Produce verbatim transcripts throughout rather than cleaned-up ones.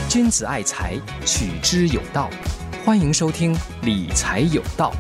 君子爱财，取之有道。欢迎收听理财有道。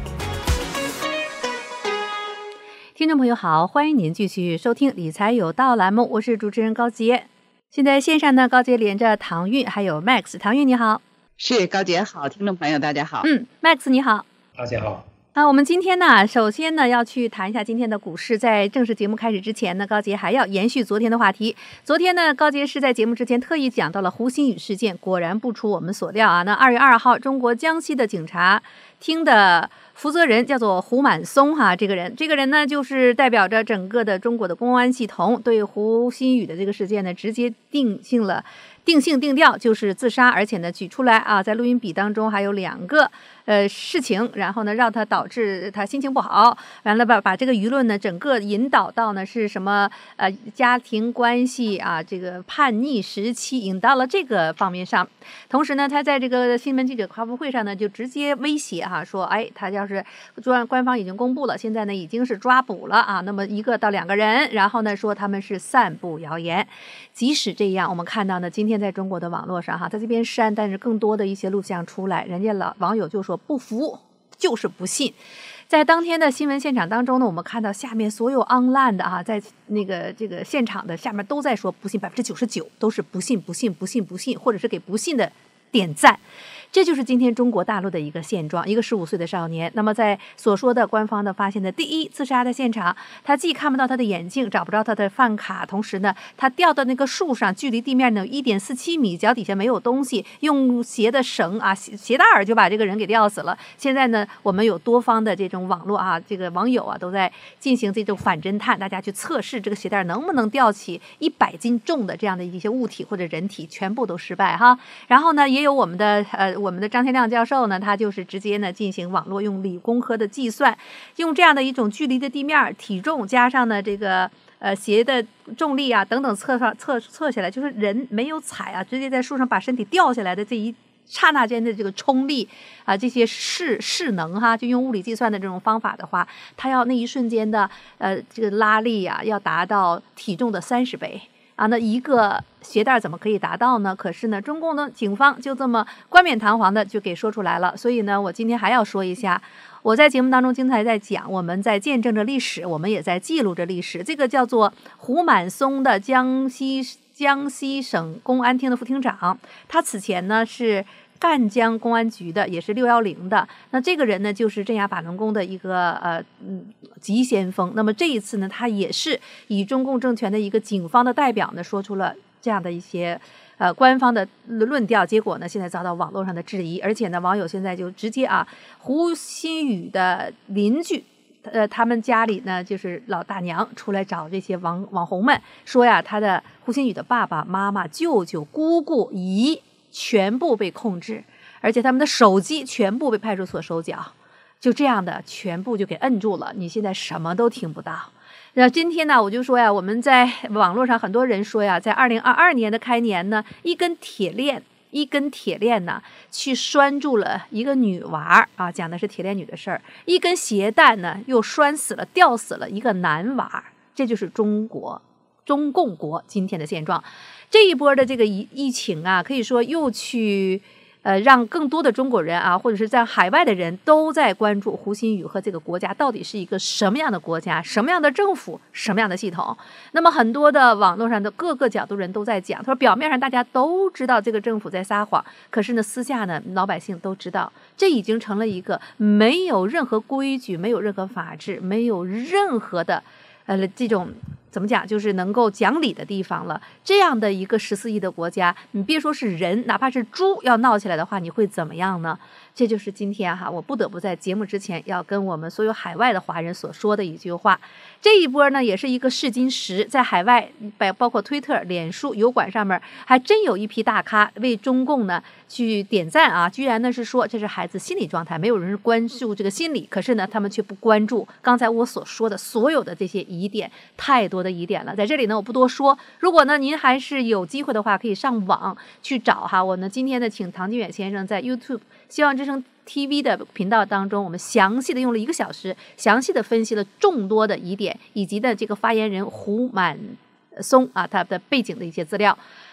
听众朋友好，欢迎您继续收听理财有道栏目，我是主持人高杰。现在线上呢，高杰连着唐韵还有 Max。 唐韵你好。 是，高杰好，听众朋友大家好。 嗯 Max 你好。 大家好。 那、啊、我们今天呢，首先呢要去谈一下今天的股市。在正式节目开始之前呢，高杰还要延续昨天的话题。昨天呢，高杰是在节目之前特意讲到了胡鑫宇事件，果然不出我们所料啊。那二月二号，中国江西的警察厅的负责人叫做胡满松哈，这个人，这个人呢就是代表着整个的中国的公安系统，对胡鑫宇的这个事件呢直接定性了。定性定调就是自杀，而且呢举出来啊，在录音笔当中还有两个呃事情，然后呢让他导致他心情不好，完了把把这个舆论呢整个引导到呢是什么呃家庭关系啊，这个叛逆时期，引到了这个方面上。同时呢，他在这个新闻记者发布会上呢就直接威胁哈、啊、说，哎，他要是专官方已经公布了，现在呢已经是抓捕了啊，那么一个到两个人，然后呢说他们是散布谣言。即使这样，我们看到呢今天在中国的网络上哈，在这边删，但是更多的一些录像出来，人家老网友就说不服就是不信。在当天的新闻现场当中呢，我们看到下面所有 online 的啊，在那个这个现场的下面都在说不信，百分之九十九都是不信不信不信不信，或者是给不信的点赞。这就是今天中国大陆的一个现状，一个十五岁的少年。那么在所说的官方的发现的第一自杀的现场，他既看不到他的眼镜，找不着他的饭卡，同时呢，他掉到那个树上，距离地面呢有 一点四七米，脚底下没有东西，用鞋的绳啊鞋带儿就把这个人给吊死了。现在呢，我们有多方的这种网络啊，这个网友啊都在进行这种反侦探，大家去测试这个鞋带能不能吊起一百斤重的这样的一些物体或者人体，全部都失败哈。然后呢，也有我们的呃。我们的张天亮教授呢，他就是直接呢进行网络用理工科的计算，用这样的一种距离的地面体重加上呢这个呃鞋的重力啊等等测上测测下来，就是人没有踩啊，直接在树上把身体掉下来的这一刹那间的这个冲力啊，这些势势能哈，就用物理计算的这种方法的话，它要那一瞬间的呃这个拉力啊，要达到体重的三十倍。啊，那一个鞋带怎么可以达到呢？可是呢，中共呢警方就这么冠冕堂皇的就给说出来了。所以呢，我今天还要说一下，我在节目当中经常在讲，我们在见证着历史，我们也在记录着历史。这个叫做胡满松的江西江西省公安厅的副厅长，他此前呢是赣江公安局的，也是六一零的。那这个人呢，就是镇压法轮功的一个呃嗯急先锋。那么这一次呢，他也是以中共政权的一个警方的代表呢，说出了这样的一些呃官方的论调。结果呢，现在遭到网络上的质疑，而且呢，网友现在就直接啊，胡鑫宇的邻居。呃，他们家里呢，就是老大娘出来找这些网网红们，说呀，他的胡鑫宇的爸爸妈妈、舅舅、姑姑、姨。全部被控制，而且他们的手机全部被派出所收缴，就这样的全部就给摁住了，你现在什么都听不到。那今天呢，我就说呀，我们在网络上很多人说呀，在二零二二年的开年呢，一根铁链一根铁链呢去拴住了一个女娃啊，讲的是铁链女的事儿，一根鞋带呢又拴死了吊死了一个男娃，这就是中国中共国今天的现状。这一波的这个疫疫情啊，可以说又去呃让更多的中国人啊，或者是在海外的人都在关注胡鑫宇和这个国家到底是一个什么样的国家，什么样的政府，什么样的系统。那么很多的网络上的各个角度人都在讲，他说表面上大家都知道这个政府在撒谎，可是呢私下呢老百姓都知道，这已经成了一个没有任何规矩，没有任何法治，没有任何的呃这种怎么讲，就是能够讲理的地方了。这样的一个十四亿的国家，你别说是人，哪怕是猪要闹起来的话，你会怎么样呢？这就是今天哈，我不得不在节目之前要跟我们所有海外的华人所说的一句话。这一波呢，也是一个试金石，在海外包括推特、脸书、油管上面，还真有一批大咖为中共呢去点赞啊，居然呢是说这是孩子心理状态，没有人关注这个心理，可是呢他们却不关注刚才我所说的所有的这些疑点，太多的疑点了。在这里呢我不多说，如果呢您还是有机会的话，可以上网去找哈。我呢今天呢请唐金远先生在 YouTube 希望之声 T V 的频道当中，我们详细的用了一个小时，详细的分析了众多的疑点，以及的这个发言人胡满松啊他的背景的一些资料。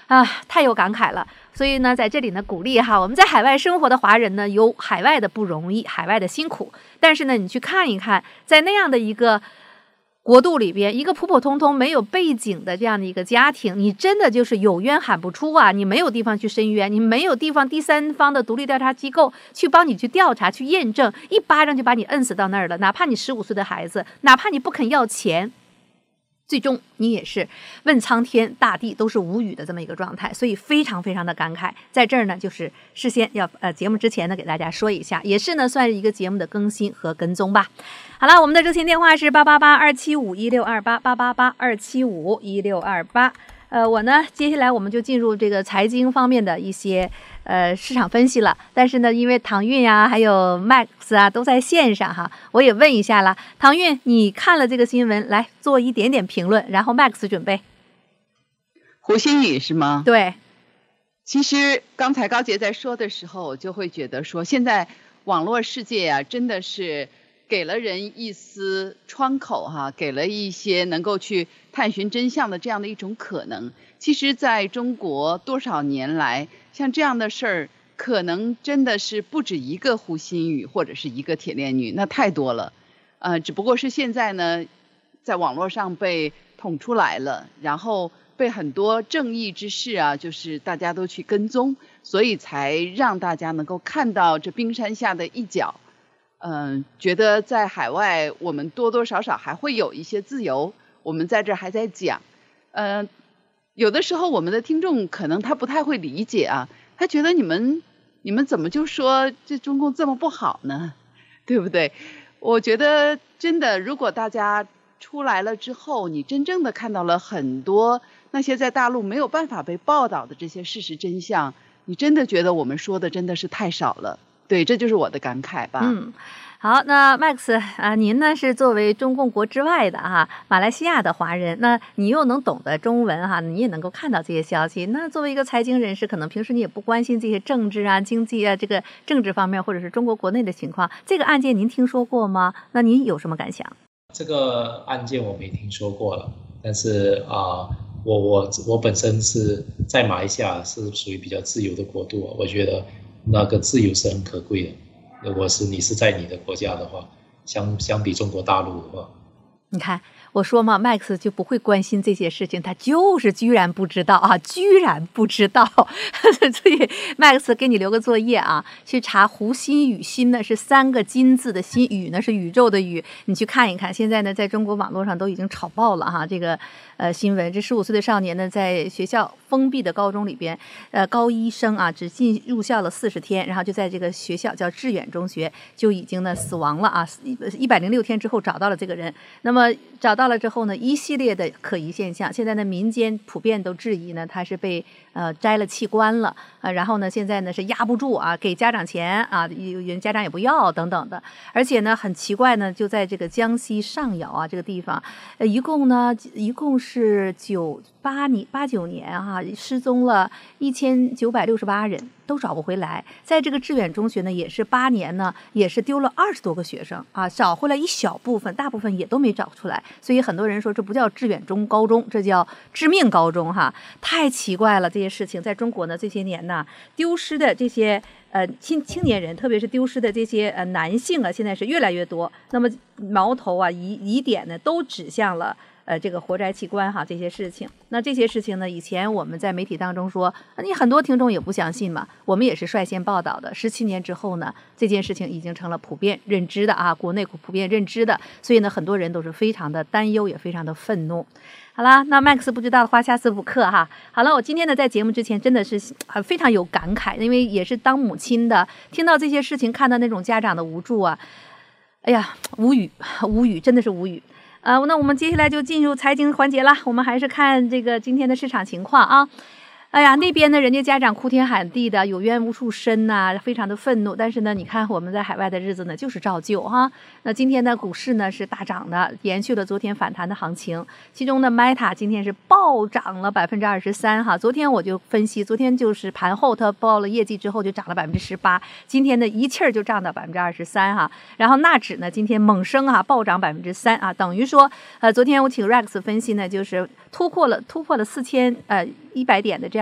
啊，太有感慨了。所以呢，在这里呢，鼓励哈，我们在海外生活的华人呢，有海外的不容易，海外的辛苦。但是呢，你去看一看，在那样的一个国度里边，一个普普通通没有背景的这样的一个家庭，你真的就是有冤喊不出啊！你没有地方去申冤，你没有地方第三方的独立调查机构去帮你去调查、去验证，一巴掌就把你摁死到那儿了。哪怕你十五岁的孩子，哪怕你不肯要钱。最终你也是问苍天大地都是无语的这么一个状态，所以非常非常的感慨。在这儿呢，就是事先要呃节目之前呢给大家说一下，也是呢算是一个节目的更新和跟踪吧。好了，我们的热线电话是八八八二七五一六二八八八八二七五一六二八。呃，我呢接下来我们就进入这个财经方面的一些呃市场分析了。但是呢，因为唐韵啊还有 Max 啊都在线上哈，我也问一下了，唐韵，你看了这个新闻，来做一点点评论，然后 Max 准备。 胡鑫宇是吗？ 对。 其实刚才高杰在说的时候，我就会觉得说，现在网络世界啊，真的是给了人一丝窗口哈、啊，给了一些能够去探寻真相的这样的一种可能。其实在中国多少年来，像这样的事儿可能真的是不止一个胡鑫宇或者是一个铁链女，那太多了。呃，只不过是现在呢在网络上被捅出来了，然后被很多正义之士啊，就是大家都去跟踪，所以才让大家能够看到这冰山下的一角。嗯、呃，觉得在海外我们多多少少还会有一些自由，我们在这还在讲。呃，有的时候我们的听众可能他不太会理解啊，他觉得你们你们怎么就说这中共这么不好呢？对不对？我觉得真的，如果大家出来了之后，你真正的看到了很多那些在大陆没有办法被报道的这些事实真相，你真的觉得我们说的真的是太少了。对，这就是我的感慨吧。 嗯，好，那 Max 啊，您呢是作为中共国之外的哈、啊、马来西亚的华人，那你又能懂得中文哈、啊，你也能够看到这些消息。那作为一个财经人士，可能平时你也不关心这些政治啊、经济啊这个政治方面，或者是中国国内的情况。这个案件您听说过吗？那您有什么感想？ 这个案件我没听说过了，但是啊、呃，我我我本身是在马来西亚是属于比较自由的国度，我觉得那个自由是很可贵的。如果是你是在你的国家的话，相相比中国大陆的话， 你看我说嘛 ，Max 就不会关心这些事情，他就是居然不知道啊，居然不知道。所以 Max 给你留个作业啊，去查胡鑫宇，鑫呢是三个金字的鑫，宇呢是宇宙的宇，你去看一看。现在呢，在中国网络上都已经炒爆了哈，这个呃新闻，这十五岁的少年呢，在学校封闭的高中里边，呃高一生啊，只进入校了四十天，然后就在这个学校叫致远中学就已经呢死亡了啊，一百零六天之后找到了这个人，那么找到了之后呢，一系列的可疑现象，现在呢民间普遍都质疑呢他是被呃摘了器官了啊、呃，然后呢现在呢是压不住啊，给家长钱啊，有人家长也不要等等的，而且呢很奇怪呢，就在这个江西上饶啊这个地方，呃一共呢一共是九八年八九年哈、啊、失踪了一千九百六十八人。都找不回来，在这个致远中学呢，也是八年呢，也是丢了二十多个学生啊，找回来一小部分，大部分也都没找出来。所以很多人说这不叫致远中高中，这叫致命高中哈，太奇怪了这些事情。在中国呢，这些年呢，丢失的这些呃青青年人，特别是丢失的这些呃男性啊，现在是越来越多。那么矛头啊疑疑点呢，都指向了。呃，这个活摘器官哈，这些事情，那这些事情呢，以前我们在媒体当中说，你很多听众也不相信嘛，我们也是率先报道的。十七年之后呢，这件事情已经成了普遍认知的啊，国内普遍认知的，所以呢，很多人都是非常的担忧，也非常的愤怒。好啦，那 Max 不知道的话，下次补课哈。好了，我今天呢在节目之前真的是很非常有感慨，因为也是当母亲的，听到这些事情，看到那种家长的无助啊，哎呀，无语，无语，真的是无语。呃，那我们接下来就进入财经环节了。我们还是看这个今天的市场情况啊。哎呀，那边呢，人家家长哭天喊地的，有冤无处伸呐、啊，非常的愤怒。但是呢，你看我们在海外的日子呢，就是照旧哈。那今天呢，股市呢是大涨的，延续了昨天反弹的行情。其中呢 ，Meta 今天是暴涨了百分之二十三哈。昨天我就分析，昨天就是盘后它报了业绩之后就涨了百分之十八，今天呢一气儿就涨到百分之二十三哈。然后纳指呢今天猛升啊，暴涨百分之三啊，等于说呃，昨天我请 Rex 分析呢，就是突破了突破了四千呃一百点的这样。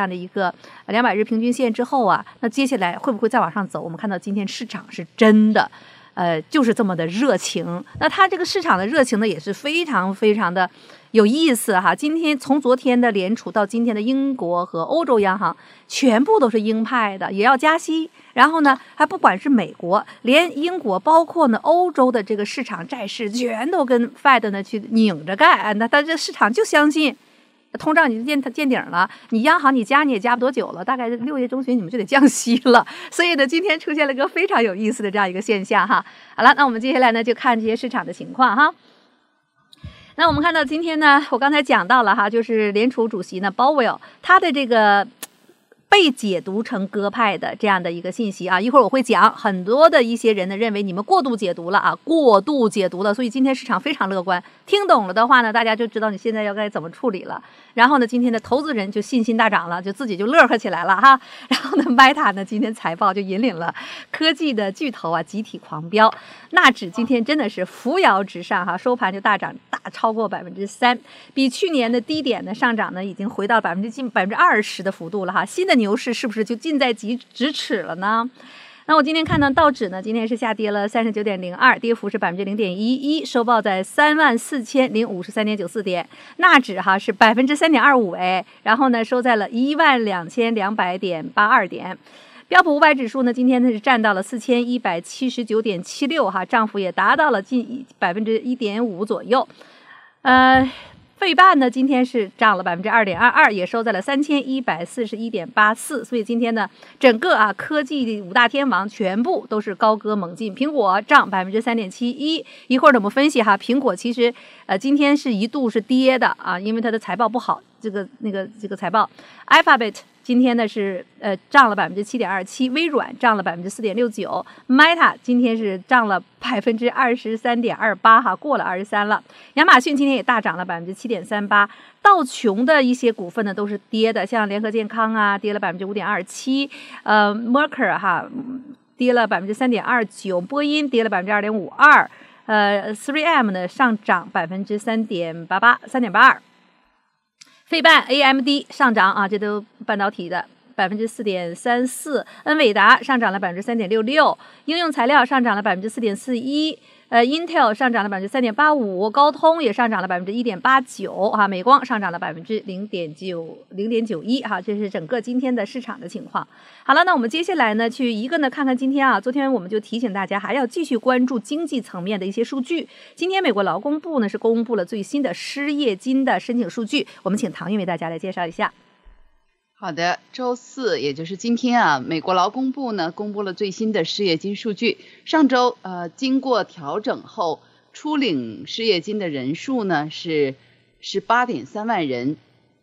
样的一个两百日平均线之后啊，那接下来会不会再往上走？我们看到今天市场是真的。呃，就是这么的热情。那它这个市场的热情呢，也是非常非常的有意思哈。今天从昨天的联储到今天的英国和欧洲央行，全部都是鹰派的，也要加息。然后呢，还不管是美国，连英国，包括呢欧洲的这个市场债市，全都跟 Fed 呢去拧着干。那它这市场就相信。通胀你就见见顶了，你央行你加你也加不多久了，大概六月中旬你们就得降息了。所以呢，今天出现了一个非常有意思的这样一个现象哈。好了，那我们接下来呢就看这些市场的情况哈。那我们看到今天呢，我刚才讲到了哈，就是联储主席呢鲍威尔他的这个被解读成鸽派的这样的一个信息啊，一会儿我会讲。很多的一些人呢认为你们过度解读了啊，过度解读了，所以今天市场非常乐观。听懂了的话呢，大家就知道你现在要该怎么处理了。然后呢，今天的投资人就信心大涨了，就自己就乐呵起来了哈。然后呢 ，Meta 呢今天财报就引领了科技的巨头啊集体狂飙，纳指今天真的是扶摇直上哈，收盘就大涨大超过百分之三，比去年的低点呢上涨呢已经回到百分之近百分之二十的幅度了哈。新的牛市是不是就近在咫咫尺了呢？那我今天看到道指呢，今天是下跌了三十九点零二，跌幅是百分之零点一一，收报在三万四千零五十三点九四点。纳指哈是百分之三点二五哎，然后呢收在了一万两千两百点八二点。标普五百指数呢，今天呢是站到了四千一百七十九点七六哈，涨幅也达到了近百分之一点五左右。呃。费半呢，今天是涨了百分之二点二二，也收在了三千一百四十一点八四。所以今天呢，整个啊科技五大天王全部都是高歌猛进。苹果涨百分之三点七一，一会儿呢我们分析哈，苹果其实呃今天是一度是跌的啊，因为它的财报不好，这个那个这个财报 ，Alphabet。今天呢是呃涨了百分之七点二七，微软涨了百分之四点六九 ，Meta 今天是涨了百分之二十三点二八哈，过了二十三了。亚马逊今天也大涨了百分之七点三八，道琼的一些股份呢都是跌的，像联合健康啊跌了百分之五点二七，呃 Mercer 哈跌了百分之三点二九，波音跌了百分之二点五二，呃 三 M 呢上涨百分之三点八八，三点八二。费半 A M D 上涨啊，这都半导体的百分之四点三四，恩伟达上涨了百分之三点六六，应用材料上涨了百分之四点四一，呃 ，Intel 上涨了百分之三点八五，高通也上涨了百分之一点八九，哈，美光上涨了百分之零点九零点九一，哈，这是整个今天的市场的情况。好了，那我们接下来呢，去一个呢看看今天啊，昨天我们就提醒大家还要继续关注经济层面的一些数据。今天美国劳工部呢是公布了最新的失业金的申请数据，我们请唐韵为大家来介绍一下。 好的，周四也就是今天啊，美国劳工部呢公布了最新的失业金数据。上周呃经过调整后，初领失业金的人数呢是十八点三万人，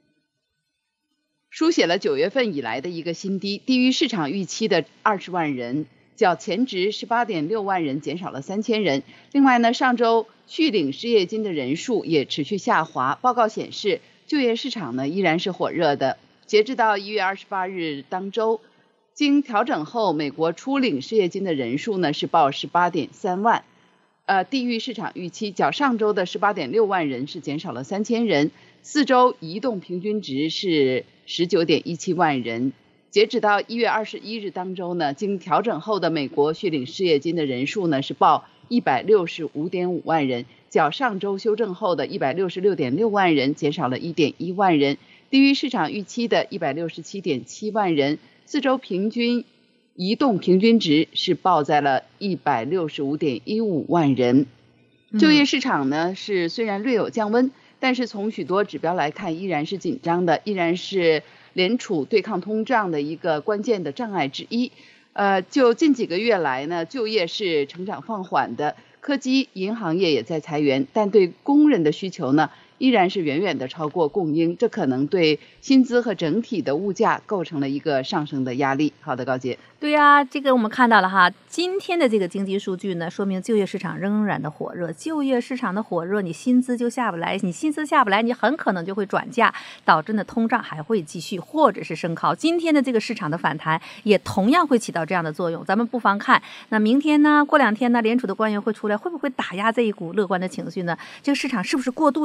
书写了九月份以来的一个新低，低于市场预期的二十万人，较前值十八点六万人减少了三千人。另外呢，上周续领失业金的人数也持续下滑。报告显示，就业市场呢依然是火热的。截至到一月二十八日当周，经调整后，美国初领失业金的人数呢是报十八点三万，呃，低于市场预期，较上周的十八点六万人是减少了三千人。四周移动平均值是十九点一七万人。截止到一月二十一日当周呢，经调整后的美国续领失业金的人数呢是报一百六十五点五万人，较上周修正后的一百六十六点六万人减少了一点一万人。低于市场预期的一百六十七点七万人，四周平均移动平均值是报在了一百六十五点一五万人。就业市场呢是虽然略有降温，但是从许多指标来看依然是紧张的，依然是联储对抗通胀的一个关键的障碍之一。呃，就近几个月来呢，就业是成长放缓的，科技银行业也在裁员，但对工人的需求呢依然是远远的超过供应，这可能对薪资和整体的物价构成了一个上升的压力。好的，高姐。 对呀、啊，这个我们看到了哈，今天的这个经济数据呢，说明就业市场仍然的火热。就业市场的火热，你薪资就下不来，你薪资下不来，你很可能就会转嫁，导致呢通胀还会继续或者是升高。今天的这个市场的反弹也同样会起到这样的作用。咱们不妨看，那明天呢，过两天呢，联储的官员会出来，会不会打压这一股乐观的情绪呢？这个市场是不是过度解读呢？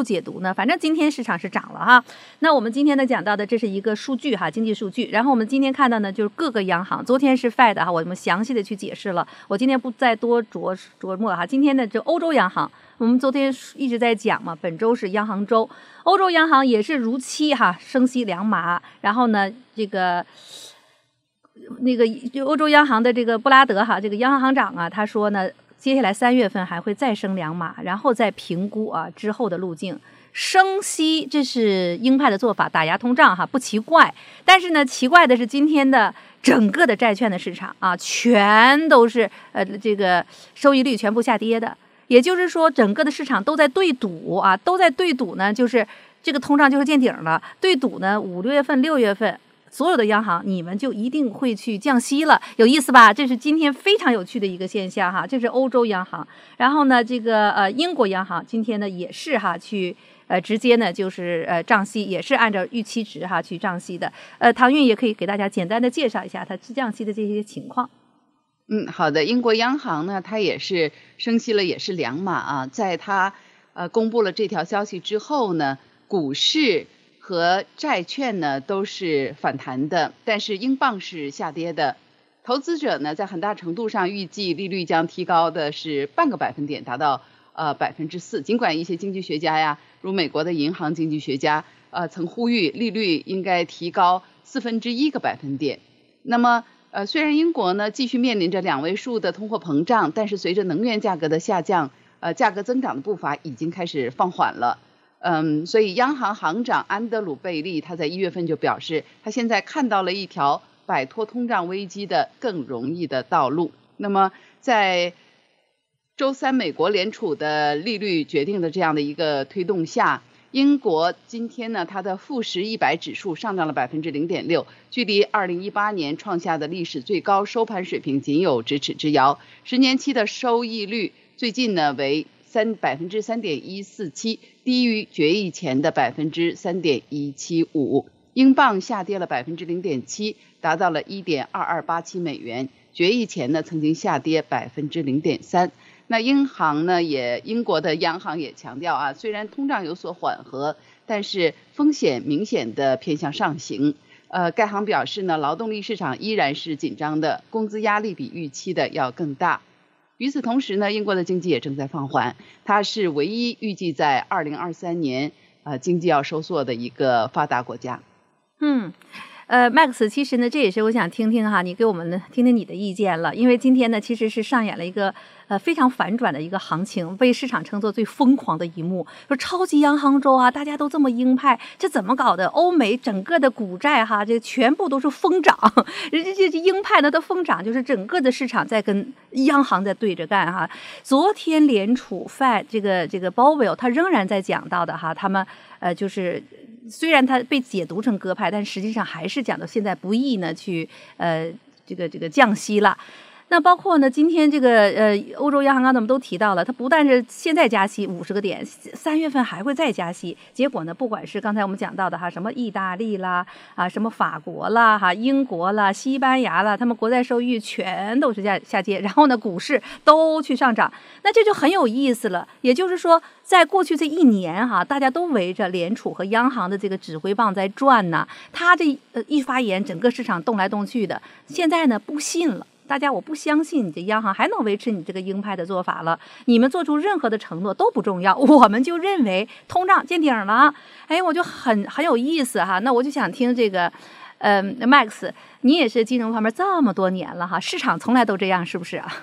呢？反正今天市场是涨了哈。那我们今天呢讲到的这是一个数据哈，经济数据。然后我们今天看到呢，就是各个央行，昨天是 Fed 哈，我们详细的去解释了，我今天不再多琢琢磨哈。今天的这欧洲央行，我们昨天一直在讲嘛，本周是央行周，欧洲央行也是如期哈升息两码，然后呢这个。那个欧洲央行的这个布拉德哈，这个央行行长啊，他说呢，接下来三月份还会再升两码，然后再评估啊之后的路径。升息这是鹰派的做法，打压通胀哈，不奇怪。但是呢，奇怪的是今天的整个的债券的市场啊，全都是呃这个收益率全部下跌的，也就是说整个的市场都在对赌啊，都在对赌呢，就是这个通胀就是见顶了，对赌呢五六月份、六月份。所有的央行，你们就一定会去降息了，有意思吧？这是今天非常有趣的一个现象哈。这是欧洲央行，然后呢，这个呃英国央行今天呢也是哈去呃直接呢就是呃降息，也是按照预期值哈去降息的。呃，唐韵也可以给大家简单的介绍一下它降息的这些情况。 嗯，好的。英国央行呢，它也是升息了，也是两码啊。在它呃公布了这条消息之后呢，股市和债券呢都是反弹的，但是英镑是下跌的。投资者呢在很大程度上预计利率将提高的是半个百分点，达到呃百分之四。尽管一些经济学家呀，如美国的银行经济学家呃曾呼吁利率应该提高四分之一个百分点。那么呃虽然英国呢继续面临着两位数的通货膨胀，但是随着能源价格的下降，呃价格增长的步伐已经开始放缓了。嗯，所以央行行长安德鲁贝利他在一月份就表示，他现在看到了一条摆脱通胀危机的更容易的道路。那么在周三美国联储的利率决定的这样的一个推动下，英国今天呢它的富时一百指数上涨了百分之零点六，距离二零一八年创下的历史最高收盘水平仅有咫尺之遥。十年期的收益率最近呢为三百分之三点一四七，低于决议前的百分之三点一七五。英镑下跌了百分之零点七，达到了一点二二八七美元。决议前呢曾经下跌百分之零点三。那英行呢也英国的央行也强调啊，虽然通胀有所缓和，但是风险明显的偏向上行。呃，该行表示呢，劳动力市场依然是紧张的，工资压力比预期的要更大。与此同时呢，英国的经济也正在放缓，它是唯一预计在二零二三年呃经济要收缩的一个发达国家。 嗯。呃 ，Max， 其实呢，这也是我想听听哈，你给我们呢听听你的意见了。因为今天呢，其实是上演了一个呃非常反转的一个行情，被市场称作最疯狂的一幕。说超级央行周啊，大家都这么鹰派，这怎么搞的？欧美整个的股债哈，这全部都是疯涨，人家这鹰派呢的疯涨，就是整个的市场在跟央行在对着干哈。昨天联储 Fed 这个这个鲍威尔他仍然在讲到的哈，他们呃就是。虽然它被解读成鸽派，但实际上还是讲到现在不宜呢去呃这个这个降息了。那包括呢，今天这个呃欧洲央行刚才我们都提到了，它不但是现在加息五十个点，三月份还会再加息。结果呢，不管是刚才我们讲到的哈，什么意大利啦啊，什么法国啦哈，英国啦，西班牙啦，他们国债收益率全都是下下跌，然后呢，股市都去上涨，那这就很有意思了。也就是说，在过去这一年哈，大家都围着联储和央行的这个指挥棒在转呢，他这呃一发言，整个市场动来动去的。现在呢，不信了。大家，我不相信你这央行还能维持你这个鹰派的做法了。你们做出任何的承诺都不重要，我们就认为通胀见顶了。哎，我就很很有意思哈。那我就想听这个，呃 ，Max， 你也是金融方面这么多年了哈，市场从来都这样，是不是啊？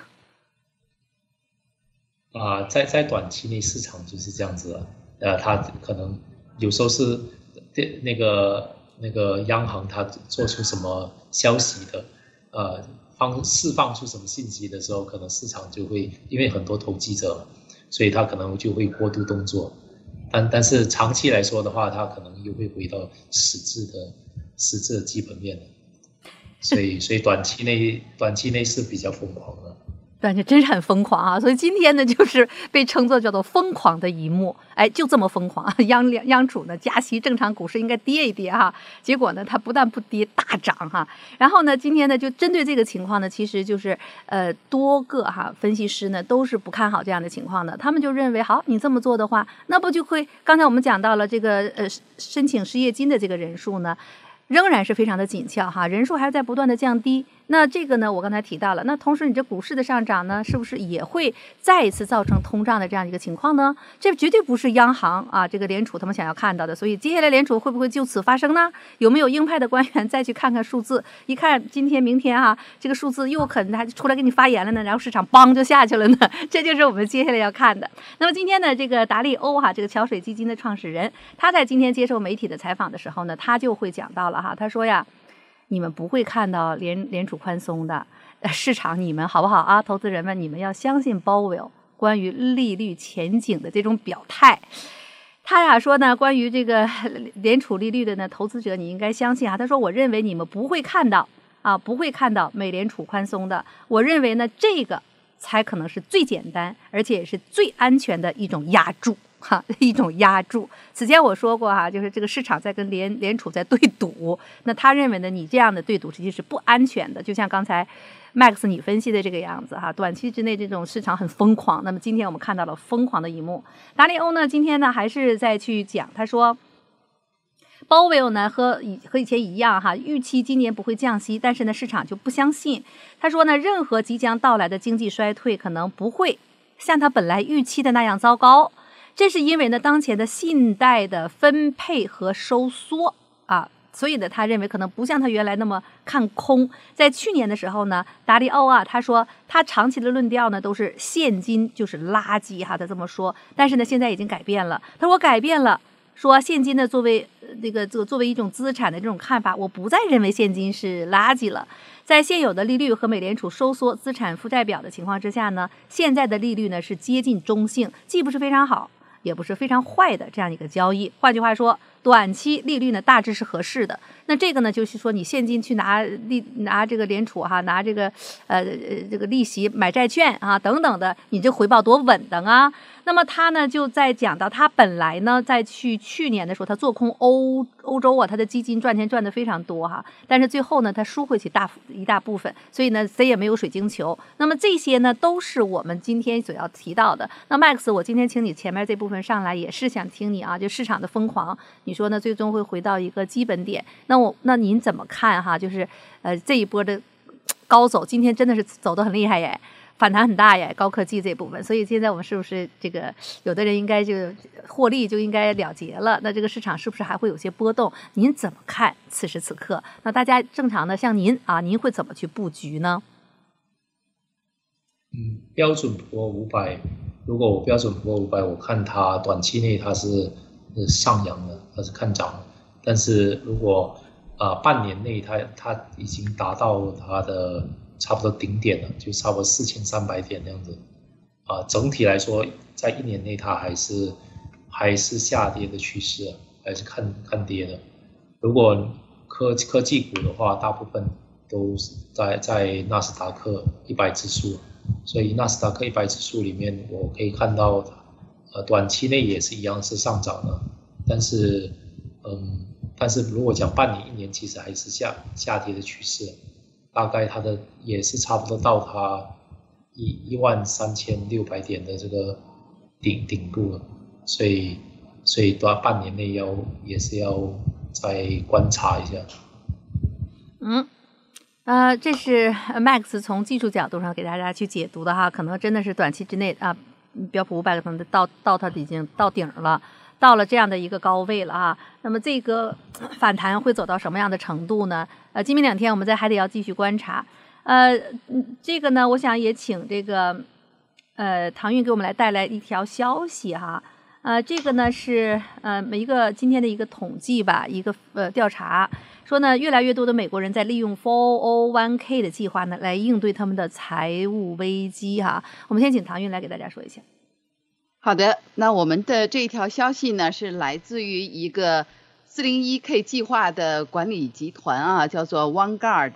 啊、呃，在在短期内市场就是这样子了。呃，它可能有时候是那个那个央行它做出什么消息的，呃。放释放出什么信息的时候，可能市场就会因为很多投机者嘛，所以他可能就会过度动作。但但是长期来说的话，它可能又会回到实质的实质的基本面的。所以所以短期内短期内是比较疯狂的。 感觉真是很疯狂啊！所以今天呢，就是被称作叫做疯狂的一幕，哎，就这么疯狂啊！央央储呢加息，正常股市应该跌一跌哈，结果呢，它不但不跌，大涨哈。然后呢，今天呢，就针对这个情况呢，其实就是呃多个哈分析师呢都是不看好这样的情况的，他们就认为，好，你这么做的话，那不就会刚才我们讲到了这个呃申请失业金的这个人数呢，仍然是非常的紧俏哈，人数还在不断的降低。那这个呢，我刚才提到了，那同时你这股市的上涨呢，是不是也会再一次造成通胀的这样一个情况呢？这绝对不是央行啊，这个联储他们想要看到的。所以接下来联储会不会就此发生呢？有没有鹰派的官员再去看看数字？一看今天、明天啊，这个数字又可能还出来给你发言了呢，然后市场邦就下去了呢？这就是我们接下来要看的。那么今天呢，这个达利欧哈，这个桥水基金的创始人，他在今天接受媒体的采访的时候呢，他就会讲到了哈，他说呀，你们不会看到联联储宽松的，市场你们好不好啊？投资人们，你们要相信鲍威尔关于利率前景的这种表态。他呀说呢，关于这个联储利率的呢，投资者你应该相信啊。他说，我认为你们不会看到啊，不会看到美联储宽松的。我认为呢，这个才可能是最简单，而且也是最安全的一种压注。哈，一种压注。此前我说过哈，就是这个市场在跟联联储在对赌，那他认为呢，你这样的对赌实际是不安全的。就像刚才 Max 你分析的这个样子哈，短期之内这种市场很疯狂。那么今天我们看到了疯狂的一幕。达利欧呢，今天呢还是在去讲，他说，鲍威尔呢和以和以前一样哈，预期今年不会降息，但是呢市场就不相信。他说呢，任何即将到来的经济衰退可能不会像他本来预期的那样糟糕。这是因为呢，当前的信贷的分配和收缩啊，所以呢，他认为可能不像他原来那么看空。在去年的时候呢，达利欧啊，他说他长期的论调呢都是现金就是垃圾哈，他这么说。但是呢，现在已经改变了，他说我改变了，说现金呢作为这个这个作为一种资产的这种看法，我不再认为现金是垃圾了。在现有的利率和美联储收缩资产负债表的情况之下呢，现在的利率呢是接近中性，既不是非常好，也不是非常坏的这样一个交易。换句话说，短期利率呢大致是合适的。那这个呢就是说，你现金去拿利拿这个联储哈，拿这个呃这个利息买债券啊等等的，你这回报多稳当啊。那么他呢就在讲到，他本来呢在去去年的时候，他做空欧欧洲啊，他的基金赚钱赚的非常多哈，但是最后呢他输回去大一大部分，所以呢谁也没有水晶球。那么这些呢都是我们今天所要提到的。那 Max， 我今天请你前面这部分上来，也是想听你啊，就市场的疯狂，你说呢最终会回到一个基本点。那我那您怎么看哈？就是呃这一波的高走，今天真的是走得很厉害耶。反弹很大耶，高科技这部分，所以现在我们是不是这个有的人应该就获利就应该了结了？那这个市场是不是还会有些波动？您怎么看此时此刻？那大家正常的像您啊，您会怎么去布局呢？ 嗯，标准普尔五百，如果我标准普尔五百，我看它短期内它是上扬的，它是看涨的，但是如果啊、呃、半年内它它已经达到它的差不多顶点了，就差不多四千三百点那样子，啊、呃，整体来说，在一年内它还是还是下跌的趋势，还是看看跌的。如果科科技股的话，大部分都是在在纳斯达克一百指数，所以纳斯达克一百指数里面，我可以看到，呃，短期内也是一样是上涨的，但是，嗯，但是如果讲半年、一年，其实还是下下跌的趋势。大概它的也是差不多到它一一万三千六百点的这个顶顶部了，所以所以短半年内要也是要再观察一下。 嗯，呃，这是 Max 从技术角度上给大家去解读的哈，可能真的是短期之内啊，标普五百可能到到它已经到顶了。到了这样的一个高位了啊，那么这个反弹会走到什么样的程度呢？呃，今明两天我们在还得要继续观察。呃，这个呢，我想也请这个呃唐韵给我们来带来一条消息哈。呃，这个呢是呃每一个今天的一个统计吧，一个呃调查说呢，越来越多的美国人在利用 四零一 K 的计划呢来应对他们的财务危机哈。我们先请唐韵来给大家说一下。 好的，那我们的这一条消息呢，是来自于一个 四零一 K 计划的管理集团啊，叫做 Vanguard。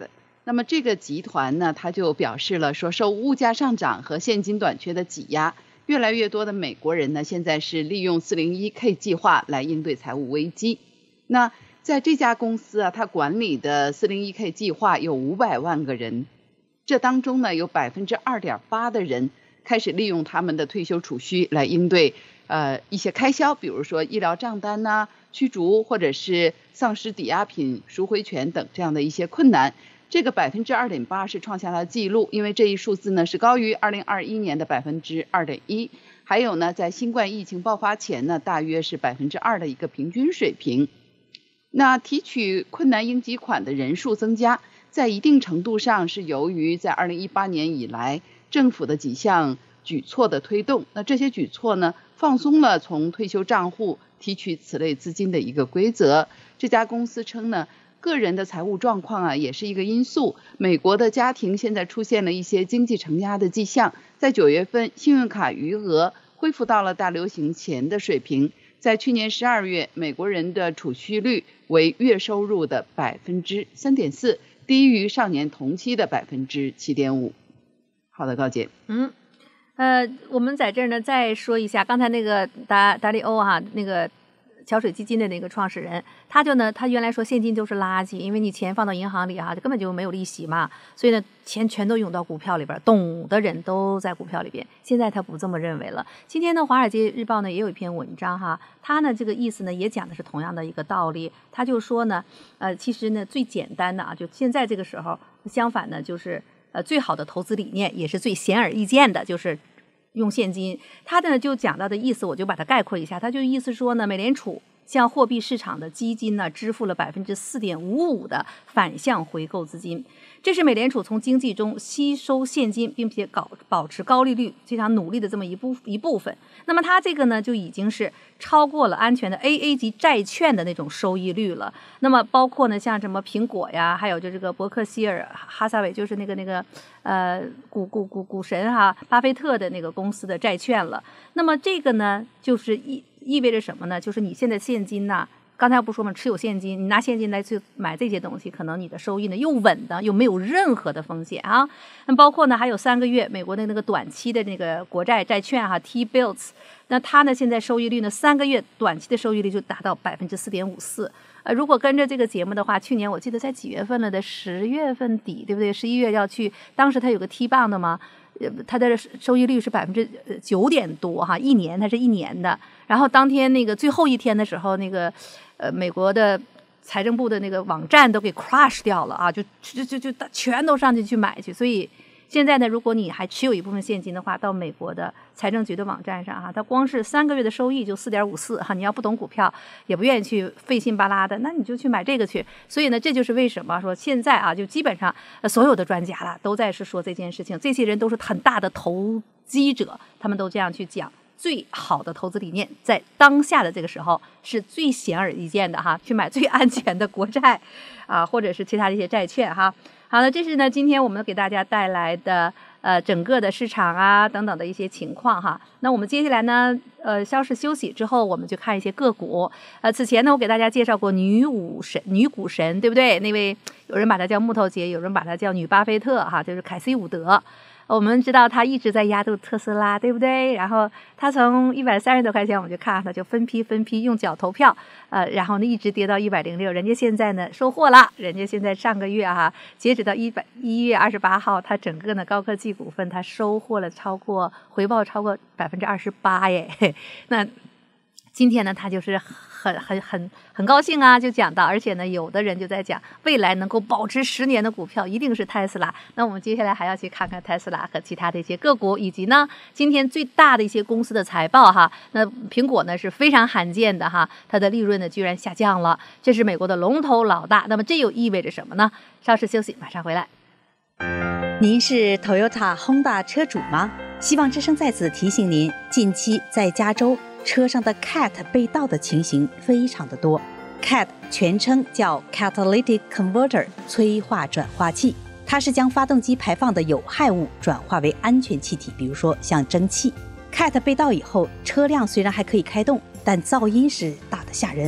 那么这个集团呢，他就表示了说，受物价上涨和现金短缺的挤压，越来越多的美国人呢，现在是利用 四零一 K 计划来应对财务危机。那在这家公司啊，它管理的 四零一 K 计划有五百万个人，这当中呢，有 百分之二点八 的人开始利用他们的退休储蓄来应对呃一些开销，比如说医疗账单呐、啊、驱逐或者是丧失抵押品赎回权等这样的一些困难。这个 百分之二点八 是创下了纪录，因为这一数字呢是高于二零二一年的 百分之二点一， 还有呢在新冠疫情爆发前呢大约是 百分之二 的一个平均水平。那提取困难应急款的人数增加，在一定程度上是由于在二零一八年以来政府的几项举措的推动。那这些举措呢，放松了从退休账户提取此类资金的一个规则。这家公司称呢，个人的财务状况啊也是一个因素。美国的家庭现在出现了一些经济承压的迹象，在九月份信用卡余额恢复到了大流行前的水平。在去年十二月，美国人的储蓄率为月收入的 百分之三点四， 低于上年同期的 百分之七点五。 好的，高姐。 嗯，呃，我们在这儿呢再说一下，刚才那个达达利欧哈、啊，那个桥水基金的那个创始人，他就呢，他原来说现金就是垃圾，因为你钱放到银行里哈、啊，就根本就没有利息嘛，所以呢，钱全都涌到股票里边，懂的人都在股票里边。现在他不这么认为了。今天呢，《华尔街日报》呢也有一篇文章哈，他呢这个意思呢也讲的是同样的一个道理。他就说呢，呃，其实呢最简单的啊，就现在这个时候，相反呢就是呃最好的投资理念，也是最显而易见的，就是用现金。他呢就讲到的意思，我就把它概括一下。他就意思说呢，美联储向货币市场的基金呢支付了 百分之四点五五 的反向回购资金，这是美联储从经济中吸收现金并且搞保持高利率非常努力的这么一部一部分。那么它这个呢就已经是超过了安全的 A A 级债券的那种收益率了。那么包括呢像什么苹果呀，还有就这个伯克希尔哈撒韦，就是那个那个呃股股股股神哈、啊、巴菲特的那个公司的债券了。那么这个呢就是意意味着什么呢？就是你现在现金呢、啊，刚才不说嘛，持有现金，你拿现金来去买这些东西，可能你的收益呢又稳的，又没有任何的风险啊。那包括呢还有三个月美国的那个短期的那个国债债券哈、啊、T-bills， 那它呢现在收益率呢三个月短期的收益率就达到 百分之四点五四。呃，如果跟着这个节目的话，去年我记得在几月份了的，十月份底对不对？十一月要去，当时它有个 T 棒的嘛。它的收益率是百分之九点多哈，一年它是一年的。然后当天那个最后一天的时候，那个呃美国的财政部的那个网站都给 crash 掉了啊，就就就就全都上去去买去。所以现在呢，如果你还持有一部分现金的话，到美国的财政局的网站上哈，它光是三个月的收益就 四点五四 哈，你要不懂股票，也不愿意去费心巴拉的，那你就去买这个去。所以呢，这就是为什么说现在啊，就基本上所有的专家了都在是说这件事情，这些人都是很大的投机者，他们都这样去讲。最好的投资理念在当下的这个时候是最显而易见的哈，去买最安全的国债啊，或者是其他的一些债券哈。好了，这是呢今天我们给大家带来的呃整个的市场啊等等的一些情况哈。那我们接下来呢呃稍事休息之后，我们就看一些个股。呃此前呢我给大家介绍过女武神女股神对不对？那位有人把她叫木头姐，有人把她叫女巴菲特哈，就是凯西伍德。我们知道他一直在压住特斯拉，对不对？然后他从一百三十多块钱，我们就看他就分批分批用脚投票，呃，然后呢一直跌到一百零六，人家现在呢收获了，人家现在上个月哈，截止到一百一月二十八号，他整个呢高科技股份他收获了超过回报超过百分之二十八耶，那。今天呢，他就是很很很很高兴啊，就讲到，而且呢，有的人就在讲，未来能够保持十年的股票一定是特斯拉。那我们接下来还要去看看特斯拉和其他的一些个股，以及呢，今天最大的一些公司的财报哈。那苹果呢是非常罕见的哈，它的利润呢居然下降了，这是美国的龙头老大。那么这又意味着什么呢？稍事休息，马上回来。 您是 Toyota、Honda 车主吗？希望之声在此提醒您，近期在加州车上的 C A T 被盗的情形非常的多。 C A T 全称叫 Catalytic Converter 催化转化器，它是将发动机排放的有害物转化为安全气体，比如说像蒸汽。 C A T 被盗以后，车辆虽然还可以开动，但噪音是大得吓人。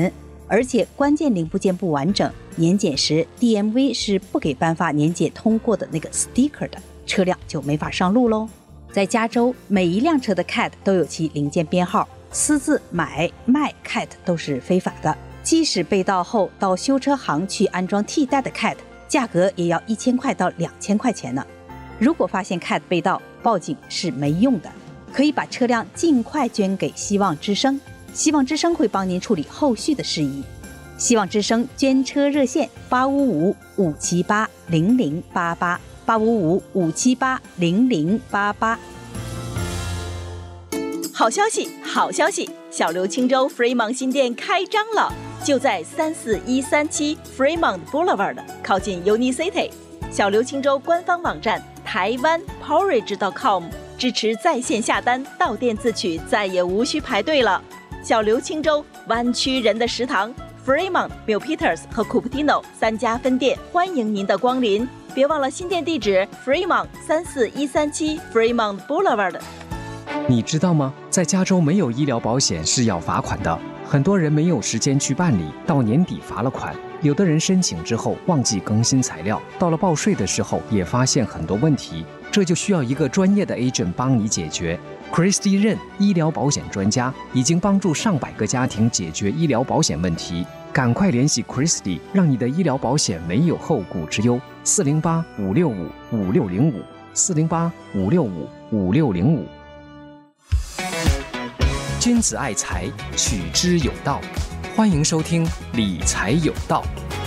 而且关键零部件不完整，年检时 D M V 是不给颁发年检通过的那个 sticker 的，车辆就没法上路喽。在加州，每一辆车的 C A T 都有其零件编号，私自买卖 C A T 都是非法的。即使被盗后到修车行去安装替代的 C A T， 价格也要一千块到两千块钱呢。如果发现 C A T 被盗，报警是没用的，可以把车辆尽快捐给希望之声，希望之声会帮您处理后续的事宜。希望之声捐车热线八五五五七八零零八八八五五五七八零零八八。 好消息，好消息！小刘青州 Fremont 新店开张了，就在三四一三七 Fremont Boulevard， 靠近 Unicity。小刘青州官方网站台湾 porridge 点 com 支持在线下单，到店自取，再也无需排队了。小刘青州湾区人的食堂 Fremont、Milpitas 和 Cupertino 三家分店，欢迎您的光临。别忘了新店地址 Fremont 三四一三七 Fremont Boulevard。 你知道吗？在加州没有医疗保险是要罚款的，很多人没有时间去办理，到年底罚了款。有的人申请之后忘记更新材料，到了报税的时候也发现很多问题，这就需要一个专业的 agent 帮你解决。Christy 任医疗保险专家已经帮助上百个家庭解决医疗保险问题，赶快联系 Christy， 让你的医疗保险没有后顾之忧。四零八五六五五六零五，四零八五六五五六零五。君子爱财，取之有道。欢迎收听理财有道。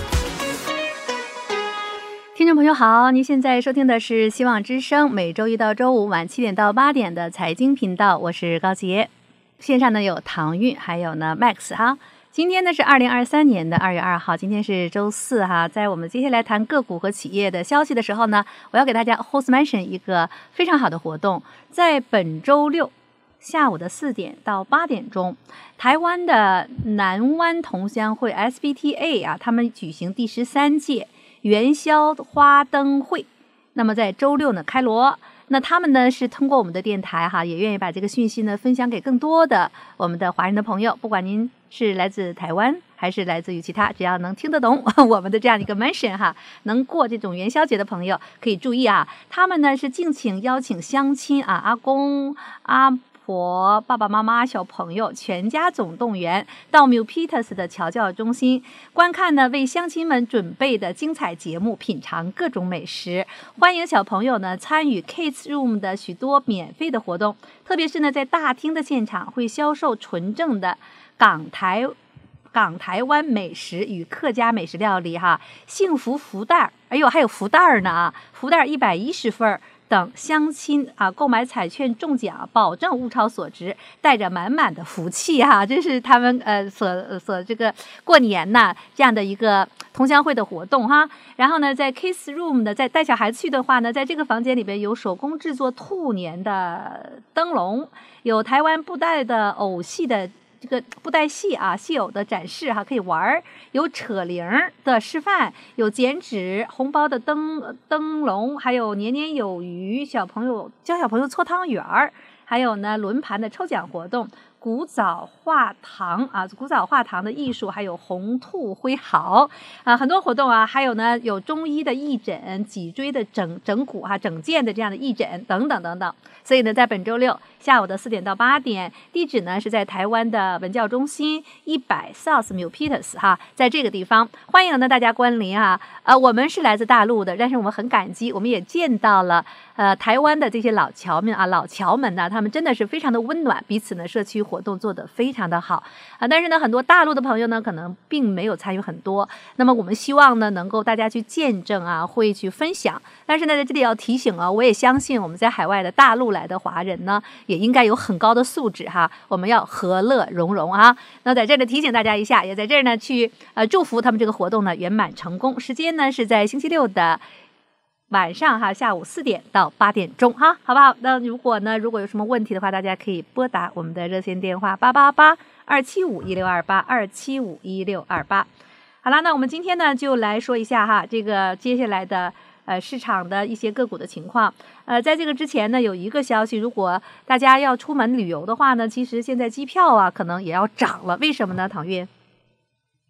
听众朋友好，您现在收听的是希望之声，每周一到周五晚七点到八点的财经频道，我是高杰。线上呢有唐韵，还有呢 Max 哈。今天呢是二零二三年的二月二号，今天是周四哈。在我们接下来谈个股和企业的消息的时候呢，我要给大家 host mention 一个非常好的活动，在本周六下午的四点到八点钟，台湾的南湾同乡会 S B T A 啊，他们举行第十三届元宵花灯会。那么在周六呢开锣，那他们呢是通过我们的电台哈，也愿意把这个讯息呢分享给更多的我们的华人的朋友，不管您是来自台湾还是来自于其他，只要能听得懂我们的这样一个 mention 哈，能过这种元宵节的朋友可以注意啊，他们呢是敬请邀请乡亲啊，阿公阿婆、爸爸妈妈、小朋友全家总动员到 Milpitas 的侨教中心观看呢为乡亲们准备的精彩节目，品尝各种美食。欢迎小朋友呢参与 Kids Room 的许多免费的活动，特别是呢在大厅的现场会销售纯正的港台港台湾美食与客家美食料理哈，幸福福袋，哎呦还有福袋呢啊，福袋一百一十份等乡亲啊，购买彩券中奖，保证物超所值，带着满满的福气哈、啊！这是他们呃所所这个过年呐这样的一个同乡会的活动哈。然后呢，在 Kids Room 的，在带小孩子去的话呢，在这个房间里边有手工制作兔年的灯笼，有台湾布袋的偶戏的这个布袋戏啊，戏偶的展示哈、啊，可以玩，有扯铃的示范，有剪纸、红包的灯灯笼，还有年年有余，小朋友教小朋友搓汤圆儿，还有呢轮盘的抽奖活动，古早画堂啊，古早画堂的艺术，还有红兔挥毫啊，很多活动啊，还有呢有中医的义诊、脊椎的整整骨哈、啊、整腱的这样的义诊等等等等。所以呢，在本周六下午的四点到八点，地址呢是在台湾的文教中心一百 South Milpitas 哈，在这个地方欢迎呢大家光临啊。呃，我们是来自大陆的，但是我们很感激，我们也见到了呃台湾的这些老侨们啊，老侨们呢，他们真的是非常的温暖，彼此呢社区活动做得非常的好啊。但是呢，很多大陆的朋友呢，可能并没有参与很多。那么我们希望呢，能够大家去见证啊，会去分享。但是呢，在这里要提醒啊，我也相信我们在海外的大陆来的华人呢，也应该有很高的素质哈。我们要和乐融融啊。那在这里提醒大家一下，也在这儿呢去呃祝福他们这个活动呢圆满成功。时间呢是在星期六的晚上哈，下午四点到八点钟哈，好不好？那如果呢，如果有什么问题的话，大家可以拨打我们的热线电话八八八二七五一六二八二七五一六二八。好了，那我们今天呢就来说一下哈，这个接下来的呃市场的一些个股的情况。呃，在这个之前呢，有一个消息，如果大家要出门旅游的话呢，其实现在机票啊可能也要涨了，为什么呢？唐韵？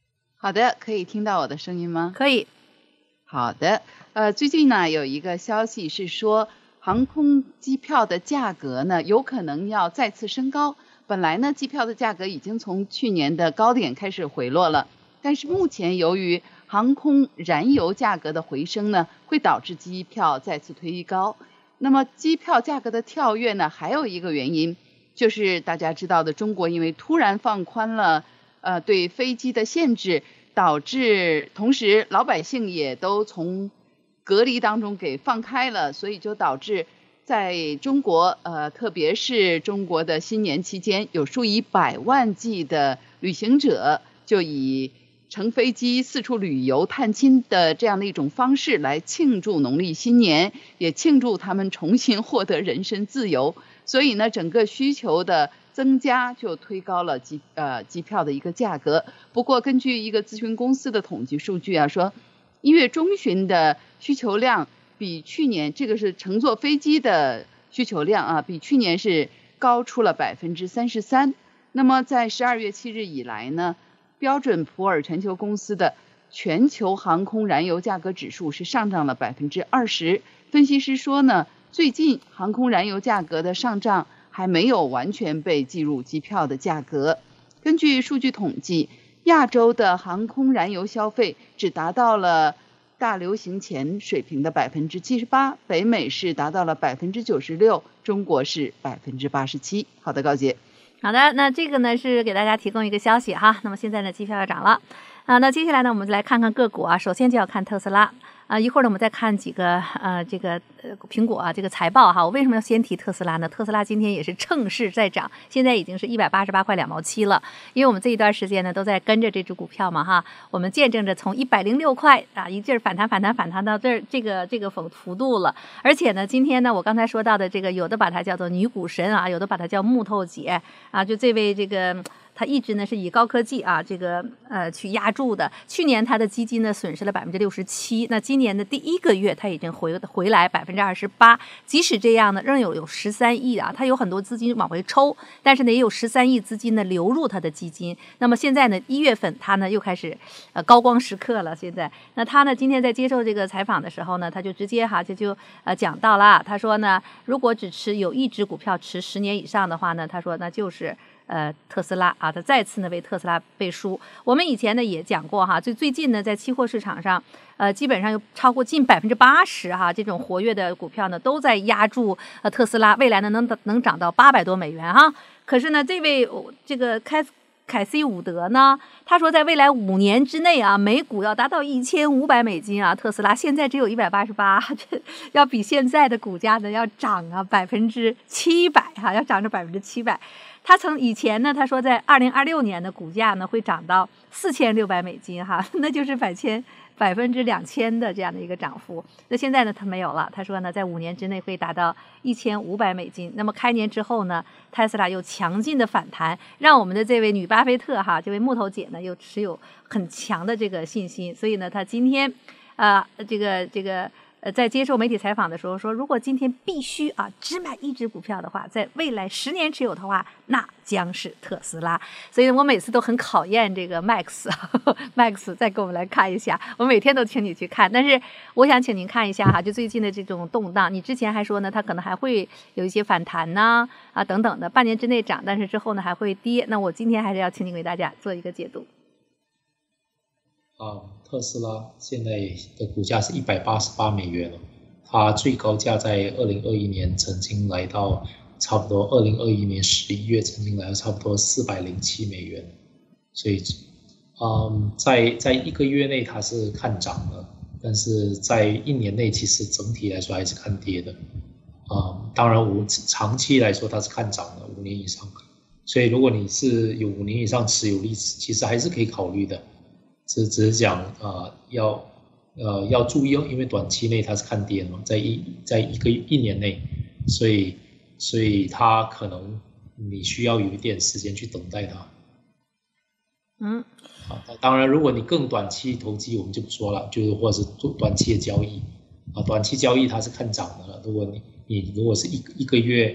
好的，可以听到我的声音吗？ 可以。 好的，呃，最近呢有一个消息是说，航空机票的价格呢有可能要再次升高。本来呢，机票的价格已经从去年的高点开始回落了，但是目前由于航空燃油价格的回升呢，会导致机票再次推高。那么机票价格的跳跃呢，还有一个原因，就是大家知道的，中国因为突然放宽了呃对飞机的限制，导致同时老百姓也都从隔离当中给放开了，所以就导致在中国呃特别是中国的新年期间，有数以百万计的旅行者就以乘飞机四处旅游探亲的这样的一种方式来庆祝农历新年，也庆祝他们重新获得人身自由。所以呢，整个需求的增加就推高了机呃机票的一个价格。不过根据一个咨询公司的统计数据啊，说一月中旬的需求量比去年，这个是乘坐飞机的需求量啊，比去年是高出了百分之三十三。那么在十二月七日以来呢，标准普尔全球公司的全球航空燃油价格指数是上涨了百分之二十。分析师说呢，最近航空燃油价格的上涨还没有完全被计入机票的价格。根据数据统计，亚洲的航空燃油消费只达到了大流行前水平的百分之七十八，北美是达到了百分之九十六，中国是百分之八十七。好的，高姐。 好的，那这个呢是给大家提供一个消息哈。那么现在呢，机票要涨了啊。那接下来呢，我们就来看看个股啊。首先就要看特斯拉啊，一会儿呢我们再看几个呃这个呃苹果啊这个财报哈。我为什么要先提特斯拉呢？特斯拉今天也是趁势在涨，现在已经是一百八十八块两毛七了。因为我们这一段时间呢都在跟着这只股票嘛哈，我们见证着从一百零六块啊一劲儿反弹反弹反弹到这儿这个这个幅幅度了。而且呢，今天呢我刚才说到的这个，有的把它叫做女股神啊，有的把它叫木头姐啊，就这位这个。它一直呢是以高科技啊这个呃去压住的。去年它的基金呢损失了百分之六十七，那今年的第一个月它已经回回来百分之二十八。即使这样呢，仍有有十三亿啊，它有很多资金往回抽，但是呢也有十三亿资金呢流入它的基金。那么现在呢一月份它呢又开始呃高光时刻了。现在那它呢今天在接受这个采访的时候呢，他就直接哈就就呃讲到了，他说呢，如果只持有一只股票持十年以上的话呢，他说那就是呃，特斯拉啊，他再次呢为特斯拉背书。我们以前呢也讲过哈，最最近呢在期货市场上，呃，基本上有超过近百分之八十哈这种活跃的股票呢都在压住呃特斯拉，未来呢能能涨到八百多美元哈。可是呢，这位这个开凯西伍德呢，他说在未来五年之内啊，每股要达到一千五百美金啊。特斯拉现在只有一百八十八，这要比现在的股价呢要涨啊百分之七百哈，要涨着百分之七百。他曾以前呢，他说在二零二六年的股价呢会涨到四千六百美金哈，那就是百千百分之两千的这样的一个涨幅。那现在呢他没有了，他说呢在五年之内会达到一千五百美金。那么开年之后呢，特斯拉又强劲的反弹，让我们的这位女巴菲特哈，这位木头姐呢又持有很强的这个信心。所以呢，他今天啊、呃、这个这个。呃，在接受媒体采访的时候说，如果今天必须啊只买一只股票的话，在未来十年持有的话，那将是特斯拉。所以我每次都很考验这个 Max 呵呵 Max 再给我们来看一下，我每天都请你去看。但是我想请您看一下哈，就最近的这种动荡，你之前还说呢，它可能还会有一些反弹呐 啊, 啊等等的，半年之内涨，但是之后呢还会跌。那我今天还是要请你给大家做一个解读。 啊，特斯拉现在的股价是一百八十八美元了，它最高价在二零二一年曾经来到差不多二零二一年十一月曾经来到差不多四百零七美元，所以，嗯，在在一个月内它是看涨的，但是在一年内其实整体来说还是看跌的，啊、嗯，当然五长期来说它是看涨的，五年以上，所以如果你是有五年以上持有历史，其实还是可以考虑的。只只是讲啊、呃，要呃要注意，因为短期内它是看跌嘛，在一在一个一年内，所以所以它可能你需要有一点时间去等待它。 嗯， 啊，当然，如果你更短期投机，我们就不说了，就是或者是做短期的交易啊，短期交易它是看涨的了。如果你你如果是一一个月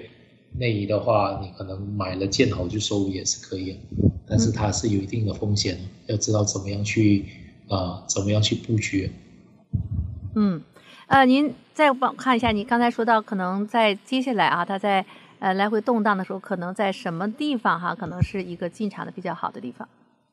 内移的话，你可能买了见好就收也是可以的，但是它是有一定的风险的，要知道怎么样去啊、呃，怎么样去布局。 嗯，呃，您再帮看一下，你刚才说到可能在接下来啊，它在呃来回动荡的时候，可能在什么地方哈，可能是一个进场的比较好的地方。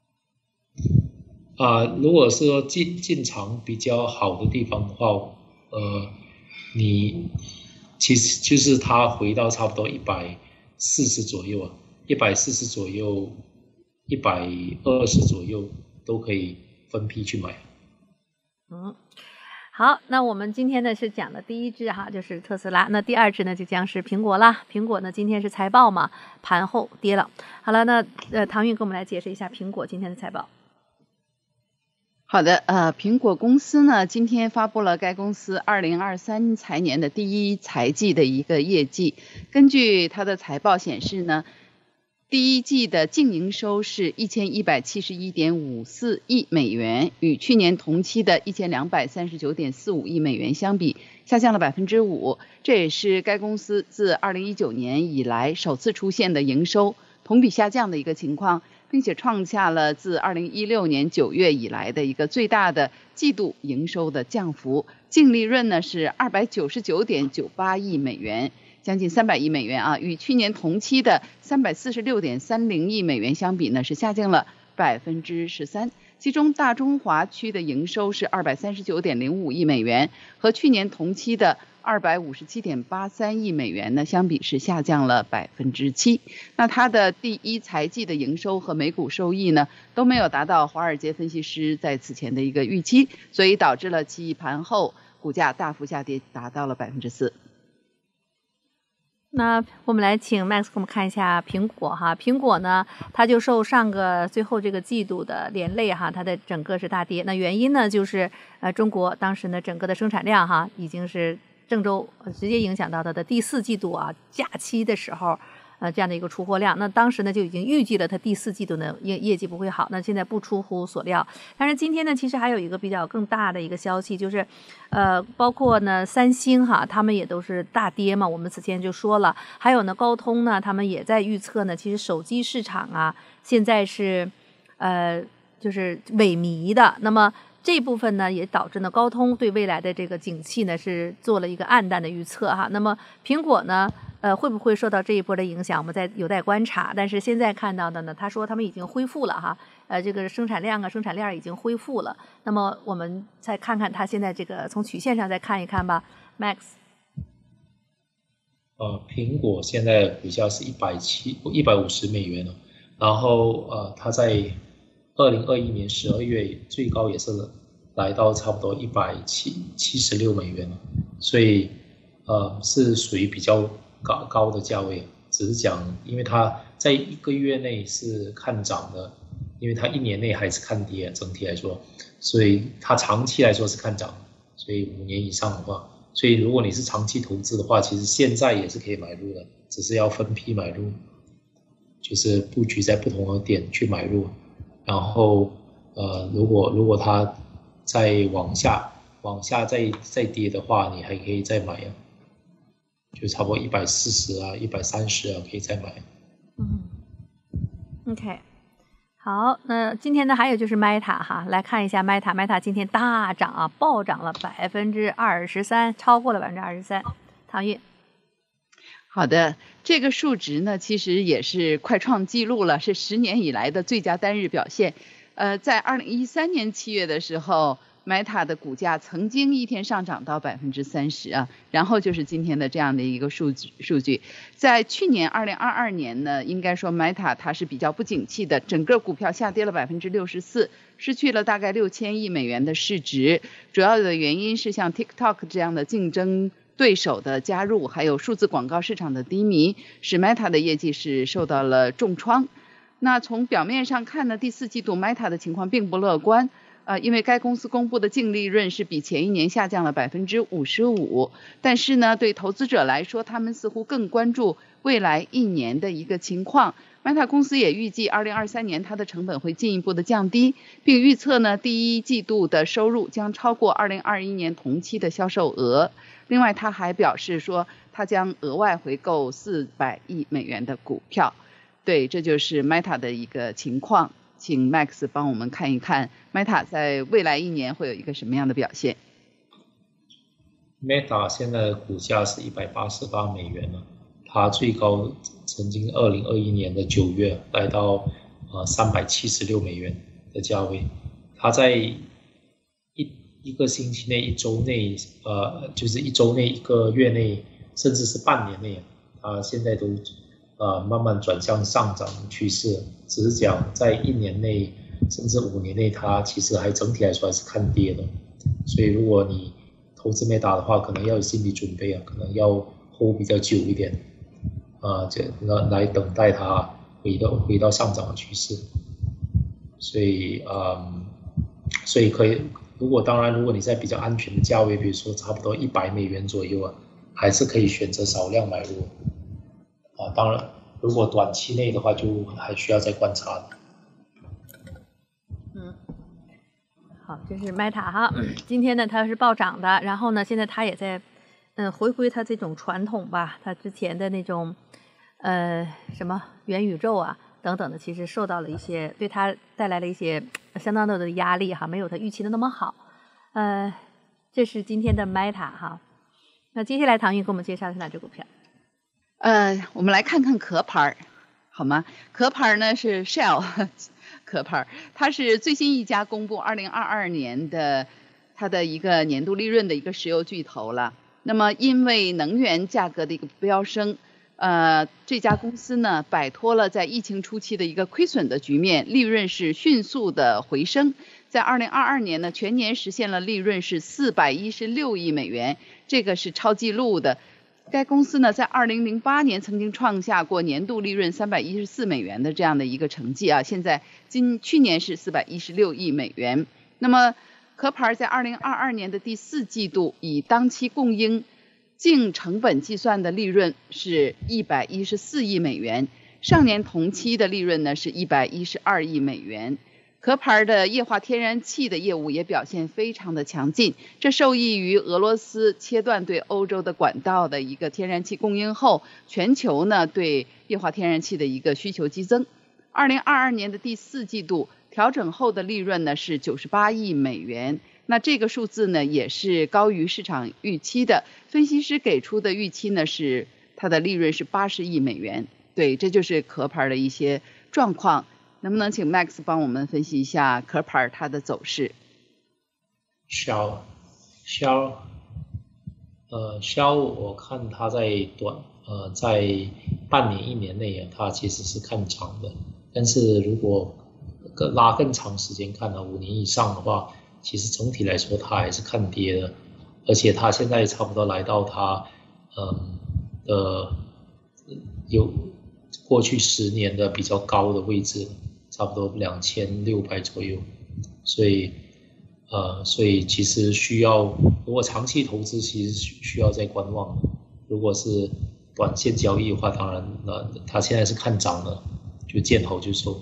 啊、呃，如果是说进进场比较好的地方的话，呃，你其实就是它回到差不多一百四十左右啊，一百四十左右，一百二十左右都可以分批去买。 嗯，好，那我们今天呢是讲的第一只哈，就是特斯拉。那第二只呢就将是苹果啦。苹果呢今天是财报嘛，盘后跌了。好了，那呃唐韵给我们来解释一下苹果今天的财报。 好的，呃，苹果公司呢，今天发布了该公司二零二三财年的第一财季的一个业绩。根据它的财报显示呢，第一季的净营收是一千一百七十一点五四亿美元，与去年同期的一千两百三十九点四五亿美元相比，下降了百分之五。这也是该公司自二零一九年以来首次出现的营收同比下降的一个情况，并且创下了自二零一六年九月以来的一个最大的季度营收的降幅。净利润呢是二百九十九点九八亿美元，将近三百亿美元啊，与去年同期的三百四十六点三零亿美元相比呢，是下降了百分之十三。其中大中华区的营收是二百三十九点零五亿美元，和去年同期的二百五十七点八三亿美元呢相比是下降了百分之七。那它的第一财季的营收和每股收益呢都没有达到华尔街分析师在此前的一个预期，所以导致了其盘后股价大幅下跌，达到了百分之四。 那我们来请 Max 给我们看一下苹果哈，苹果呢，它就受上个最后这个季度的连累哈，它的整个是大跌。那原因呢，就是呃中国当时呢整个的生产量哈，已经是郑州直接影响到它的第四季度啊假期的时候。呃，这样的一个出货量，那当时呢就已经预计了它第四季度呢业业绩不会好，那现在不出乎所料。但是今天呢，其实还有一个比较更大的一个消息，就是，呃，包括呢三星哈，他们也都是大跌嘛，我们此前就说了，还有呢高通呢，他们也在预测呢，其实手机市场啊现在是，呃，就是萎靡的，那么。这部分呢，也导致呢高通对未来的这个景气呢是做了一个暗淡的预测哈。那么苹果呢，呃，会不会受到这一波的影响？我们在有待观察。但是现在看到的呢，他说他们已经恢复了哈，呃，这个生产量啊、生产链已经恢复了。那么我们再看看它现在这个从曲线上再看一看吧 ，Max。 呃，苹果现在股价是一百七一百五十美元了，然后呃，它在二零二一年十二月最高也是来到差不多一百七十六美元了，所以呃是属于比较高高的价位。只是讲，因为它在一个月内是看涨的，因为它一年内还是看跌，整体来说，所以它长期来说是看涨，所以五年以上的话，所以如果你是长期投资的话，其实现在也是可以买入的，只是要分批买入，就是布局在不同的点去买入。然后，呃，如果如果它再往下往下再再跌的话，你还可以再买啊，就差不多一百四十啊、一百三十啊，可以再买。 嗯 ，OK， 好，那今天呢还有就是 Meta 哈，来看一下 Meta，Meta 今天大涨啊，暴涨了百分之二十三，超过了百分之二十三。唐韵。 好的，这个数值呢，其实也是快创纪录了，是十年以来的最佳单日表现。呃，在二零一三年七月的时候 ，Meta 的股价曾经一天上涨到百分之三十啊，然后就是今天的这样的一个数据数据。在去年二零二二年呢，应该说 Meta 它是比较不景气的，整个股票下跌了百分之六十四，失去了大概六千亿美元的市值。主要的原因是像 TikTok 这样的竞争对手的加入，还有数字广告市场的低迷，使 Meta 的业绩是受到了重创。那从表面上看呢，第四季度 Meta 的情况并不乐观，呃，因为该公司公布的净利润是比前一年下降了百分之五十五，但是呢，对投资者来说，他们似乎更关注未来一年的一个情况。 Meta 公司也预计二零二三年它的成本会进一步的降低，并预测呢第一季度的收入将超过二零二一年同期的销售额。另外，他还表示说，他将额外回购四百亿美元的股票。对，这就是 Meta 的一个情况。请 Max 帮我们看一看 Meta 在未来一年会有一个什么样的表现。 Meta 现在的股价是一百八十八美元了，它最高曾经二零二一年的九月来到呃三百七十六美元的价位。它在一一个星期内、一周内，呃，就是一周内、一个月内，甚至是半年内，它现在都呃慢慢转向上涨趋势。只是讲在一年内，甚至五年内，它其实还整体来说还是看跌的。所以如果你投资 Meta 的话，可能要有心理准备啊，可能要 hold 比较久一点，啊，这来等待它回到回到上涨的趋势。所以，嗯，所以可以。如果当然，如果你在比较安全的价位，比如说差不多一百美元左右啊，还是可以选择少量买入。啊，当然，如果短期内的话，就还需要再观察的。 嗯，好，这是 Meta 哈，今天呢它是暴涨的，然后呢现在它也在嗯回归它这种传统吧，它之前的那种呃什么元宇宙啊等等的，其实受到了一些对它带来了一些相当多的压力哈，没有它预期的那么好。呃，这是今天的 Meta 哈。那接下来唐玉给我们介绍是哪只股票？ 呃，我们来看看壳牌好吗？壳牌呢是 Shell 壳牌，它是最新一家公布二零二二年的它的一个年度利润的一个石油巨头了。那么因为能源价格的一个飙升，呃，这家公司呢摆脱了在疫情初期的一个亏损的局面，利润是迅速的回升。在二零二二年呢，全年实现了利润是四百一十六亿美元，这个是超纪录的。该公司呢，在二零零八年曾经创下过年度利润三百一十四美元的这样的一个成绩啊，现在今去年是四百一十六亿美元。那么壳牌在二零二二年的第四季度以当期供应净成本计算的利润是一百一十四亿美元，上年同期的利润呢是一百一十二亿美元。壳牌的液化天然气的业务也表现非常的强劲，这受益于俄罗斯切断对欧洲的管道的一个天然气供应后，全球呢对液化天然气的一个需求激增。二零二二年的第四季度调整后的利润呢是九十八亿美元，那这个数字呢也是高于市场预期的，分析师给出的预期呢是它的利润是八十亿美元。对，这就是壳牌的一些状况。能不能请 Max 帮我们分析一下壳牌它的走势 ？Shell Shell 呃 Shell 我看它在短呃在半年一年内啊，它其实是看涨的，但是如果更拉更长时间看呢，五年以上的话，其实总体来说它还是看跌的，而且它现在差不多来到它嗯的有过去十年的比较高的位置，差不多两千六百左右，所以呃，所以其实需要，如果长期投资，其实需要再观望。如果是短线交易的话，当然那它现在是看涨的，就见好就收。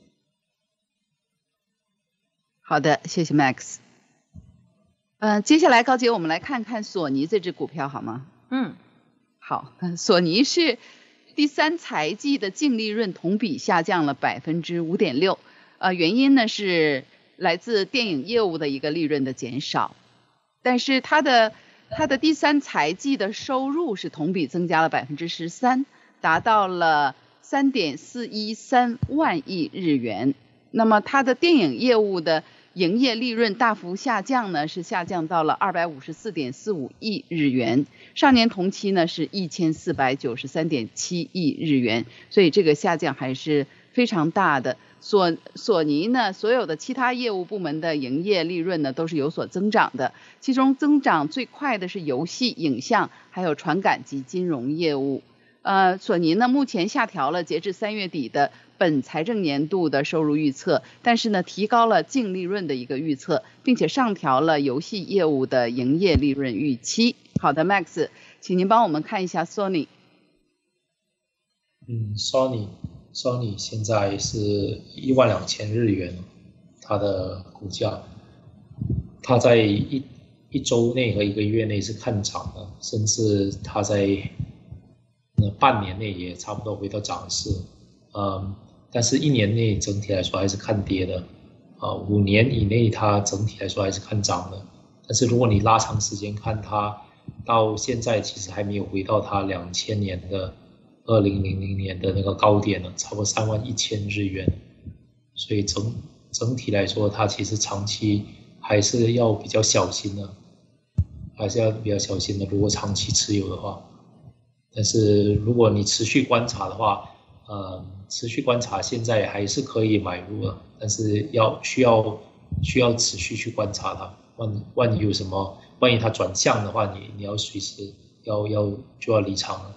好的，谢谢 Max。呃，接下来高姐，我们来看看索尼这只股票好吗？ 嗯， 好，索尼是第三财季的净利润同比下降了百分之五点六，呃，原因呢是来自电影业务的一个利润的减少，但是它的它的第三财季的收入是同比增加了百分之十三，达到了三点四一三万亿日元。那么它的电影业务的营业利润大幅下降呢，是下降到了二百五十四点四五亿日元，上年同期呢是一千四百九十三点七亿日元，所以这个下降还是非常大的。索索尼呢，所有的其他业务部门的营业利润呢都是有所增长的，其中增长最快的是游戏、影像，还有传感及金融业务。呃，索尼呢目前下调了截至三月底的本财政年度的收入预测，但是呢提高了净利润的一个预测，并且上调了游戏业务的营业利润预期。好的 Max， 请您帮我们看一下 Sony。 嗯 Sony Sony 现在是一万两千日元，它的股价，它在一一周内和一个月内是看涨的，甚至它在半年内也差不多回到涨势，嗯，但是一年内整体来说还是看跌的，啊，五年以内它整体来说还是看涨的，但是如果你拉长时间看，它到现在其实还没有回到它两千年的二零零零年的那个高点呢，差不多三万一千日元，所以整整体来说，它其实长期还是要比较小心的，还是要比较小心的。如果长期持有的话。但是如果你持续观察的话，呃，持续观察现在还是可以买入的，但是要需要需要持续去观察它，万万一有什么，万一它转向的话，你你要随时要要就要离场了。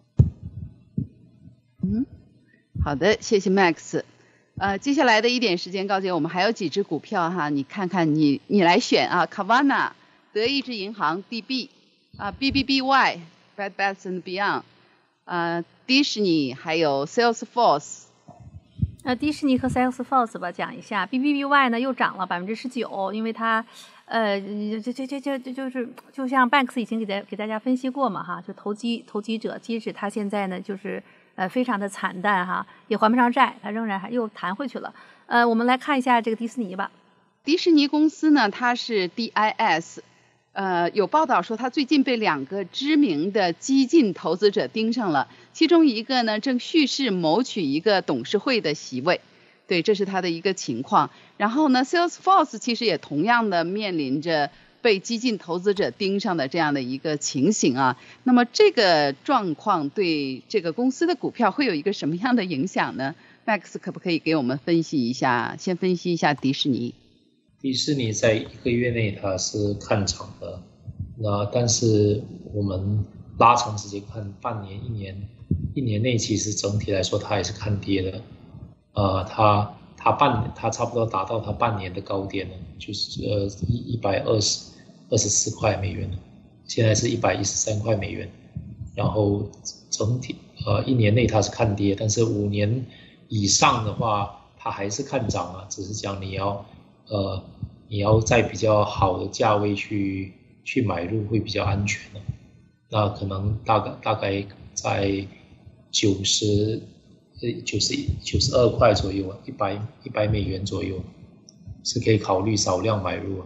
嗯，好的，谢谢 Max。呃，接下来的一点时间，高姐，我们还有几只股票哈，你看看你你来选啊 ，Carvana、德意志银行、D B 啊、B B B Y。Bed Bath and Beyond， 呃，迪士尼还有 Salesforce， 呃，迪士尼和 Salesforce 吧，讲一下 B B B Y 呢又涨了百分之十九，因为它，呃，这这这这这就是就像 Banks 已经给大给大家分析过嘛哈，就投机投机者，即使它现在呢就是呃非常的惨淡哈，也还不上债，它仍然还又弹回去了。呃，我们来看一下这个迪士尼吧。 迪士尼公司呢，它是 D I S。呃，有报道说他最近被两个知名的激进投资者盯上了，其中一个呢正蓄势谋取一个董事会的席位，对，这是他的一个情况。然后呢 ，Salesforce 其实也同样的面临着被激进投资者盯上的这样的一个情形啊。那么这个状况对这个公司的股票会有一个什么样的影响呢 ？Max 可不可以给我们分析一下？先分析一下迪士尼。 迪士尼在一个月内它是看涨的，那但是我们拉长时间看，半年、一年、一年内其实整体来说它还是看跌的，呃，它它半它差不多达到它半年的高点了，就是呃一一百二十二十四块美元，现在是一百一十三块美元，然后整体呃一年内它是看跌，但是五年以上的话它还是看涨啊，只是讲你要。呃，你要在比较好的价位去去买入会比较安全的，那可能大概大概在九十呃九十九十二块左右，一百一百美元左右是可以考虑少量买入，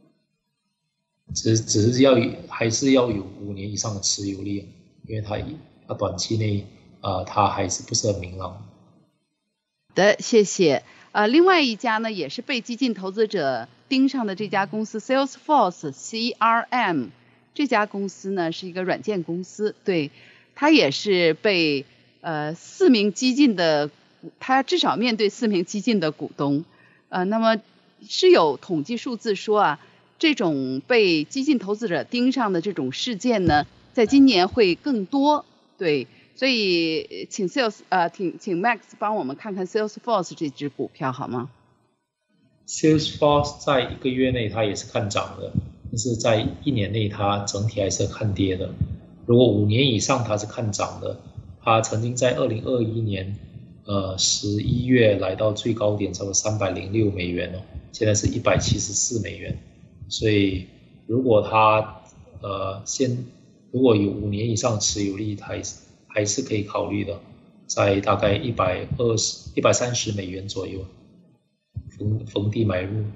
只只是要还是要有五年以上的持有力，因为它它短期内啊、呃、它还是不是很明朗。 好的，谢谢。呃，另外一家呢，也是被激进投资者盯上的这家公司 Salesforce C R M， 这家公司呢是一个软件公司，对，它也是被呃四名激进的，它至少面对四名激进的股东，呃，那么是有统计数字说啊，这种被激进投资者盯上的这种事件呢，在今年会更多，对。所以，请 Sales 呃，请请 Max 帮我们看看 Salesforce 这只股票好吗 ？Salesforce 在一个月内它也是看涨的，但是在一年内它整体还是看跌的。如果五年以上它是看涨的，它曾经在二零二一年呃十一月来到最高点，差不多三百零六美元哦，现在是一百七十四美元。所以如果它呃先如果有五年以上持有力，它还是可以考虑的，在大概一百二十、一百三十美元左右，逢逢低买入。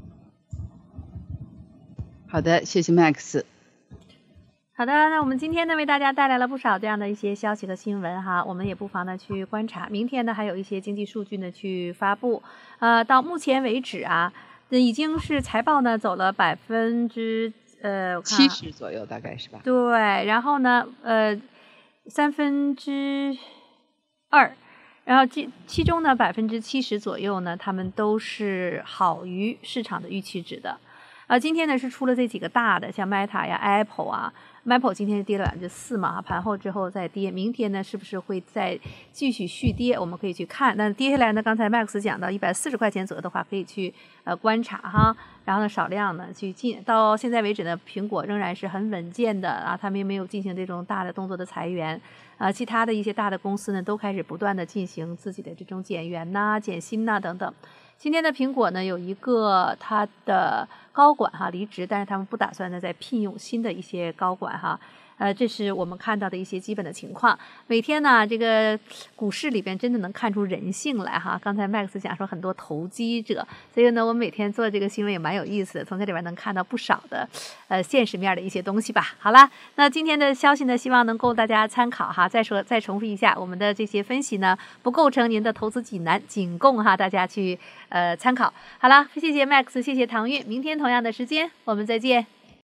好的，谢谢 Max。 好的，那我们今天呢为大家带来了不少这样的一些消息和新闻哈，我们也不妨呢去观察。明天呢还有一些经济数据呢去发布，呃，到目前为止啊，已经是财报呢走了百分之呃七十左右，大概是吧？ 对，然后呢，呃。三分之二，然后其其中呢百分之七十左右呢，他们都是好于市场的预期值的。呃，今天呢是出了这几个大的，像 Meta 呀、Apple 啊， Maple 今天跌了百分之四嘛，盘后之后再跌，明天呢是不是会再继续续跌？我们可以去看。但跌下来呢，刚才 Max 讲到一百四十块钱左右的话，可以去呃观察哈。然后呢，少量呢去进。到现在为止呢，苹果仍然是很稳健的啊，他们也没有进行这种大的动作的裁员啊。其他的一些大的公司呢，都开始不断的进行自己的这种减员呐、减薪呐等等。今天的苹果呢，有一个它的高管哈离职，但是他们不打算呢再聘用新的一些高管哈。呃，这是我们看到的一些基本的情况。每天呢，这个股市里边真的能看出人性来哈。刚才 Max 讲说很多投机者，所以呢，我们每天做这个新闻也蛮有意思的，从这里边能看到不少的呃现实面的一些东西吧。好了，那今天的消息呢，希望能够大家参考哈。再说再重复一下，我们的这些分析呢，不构成您的投资指南，仅供哈大家去呃参考。好了，谢谢 Max， 谢谢唐韵，明天同样的时间我们再见。